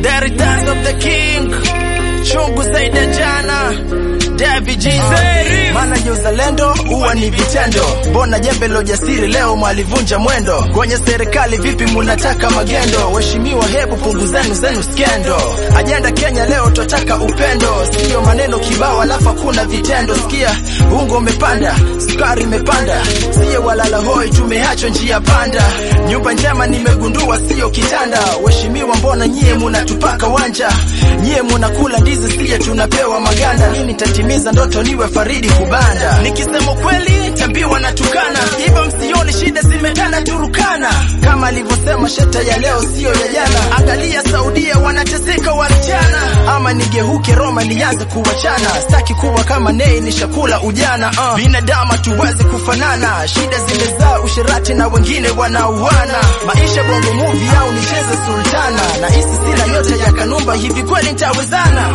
The returns of the king, chungu zaidi jana, David G. Maana ya uzalendo huwa ni vitendo. Mbona jembe la ujasiri leo mwalivunja mwendo? Kwenye serikali vipi munataka magendo? Waheshimiwa hebu punguzenu skendo. Ajenda Kenya leo tutaka upendo, sio maneno kibao alafu kuna vitendo. Sikia ungo umepanda, sukari imepanda, sio walala hoi tumeachwa njia panda. Nyumba njema nimegundua sio kitanda. Waheshimiwa mbona nyie munatupaka wanja? Nyie munakula ndizi sije tunapewa maganda. Lini tatimiza ndoto niwe Faridi Kubanda? Nikisema kweli tambiwa natukana, hivyo msioni shida zimetanda Turukana. Kama alivyosema Sheta ya leo sio ya jana. Angalia Saudia wanateseka wasichana. Ama nigehuke Roma nianze kuwachana. Sitaki kuwa kama Nei nishakula ujana. Binadamu tuweze kufanana. Shida zimezaa usherati na wengine wanauana. Maisha bongo movie au nicheze sultana. Na hisi sina yote ya Kanumba, hivi kweli nitawezana?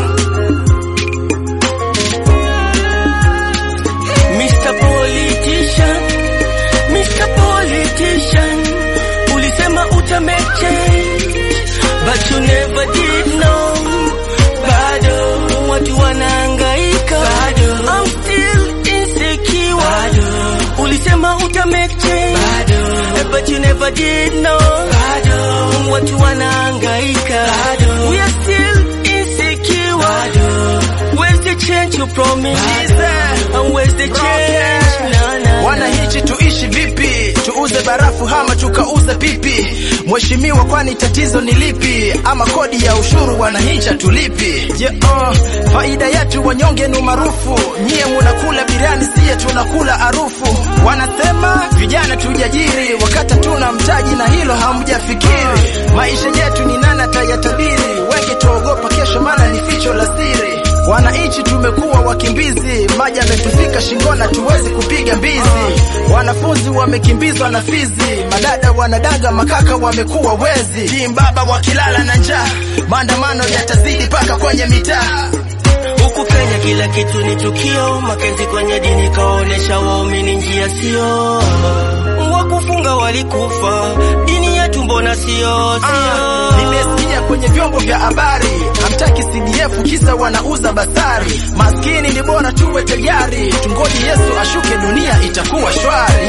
Mr. Politician, ulisema uta make change, but you never did. No, bado watu wanahangaika, I'm still insecure. Bado ulisema uta make change, but you never did. No, bado watu wanahangaika, we are still insecure. Where's the change you promised? And where's the change? Wananchi tuishi vipi? Tuuze barafu hama tukauze pipi? Mheshimiwa kwani tatizo ni lipi? Ama kodi ya ushuru wananchi tulipi? Faida yetu wanyonge ni maarufu. Nyie munakula biriani siye tunakula harufu. Wanasema vijana tujajiri wakati tuna mtaji na hilo hamjafikiri. Maisha yetu ni nani atayatabiri? Wengi tuogopa kesho maana ni ficho la siri. Wananchi tumekuwa wakimbizi, maji yametufika shingona tuwezi kupiga mbizi. Wanafunzi wamekimbizwa na fizi, madada wanadaga, makaka wamekuwa wezi. Kimbaba wakilala na njaa, maandamano yatazidi paka kwenye mitaa. Huku Kenya kila kitu ni tukio, Makenzi kwenye dini kaonesha waumini njia sio. Wakufunga walikufa, dini yetu mbona sio. Nimesikia kwenye vyombo vya habari hamtaki CDF kisa wanauza basari. Maskini ni bora tuwe tayari, tungoji Yesu ashuke dunia itakuwa shwari.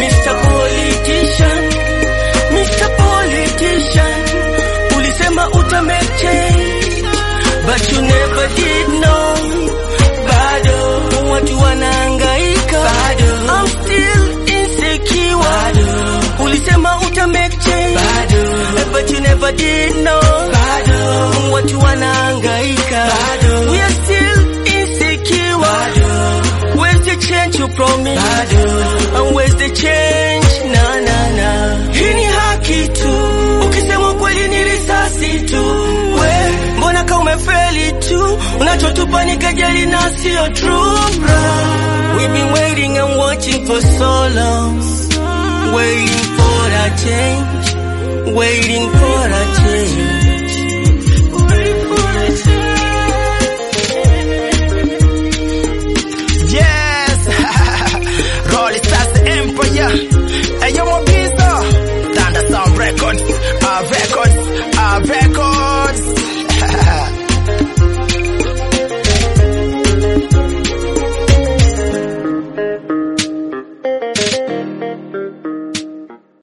Mr. Politician, ulisema uta make change, but you never did. No, bado watu wanahangaika, I'm still insecure. Ulisema uta make change, but you never did. No, watu wanahangaika, we are still insecure. Where's the change you promised? And where's the change? Na hii ni haki tu, ukisema kweli ni risasi tu. Mbona kama umefeli tu, unachotupa ni kejeli na sio true, bro. We've been waiting and watching for so long, waiting for a change, waiting for a change.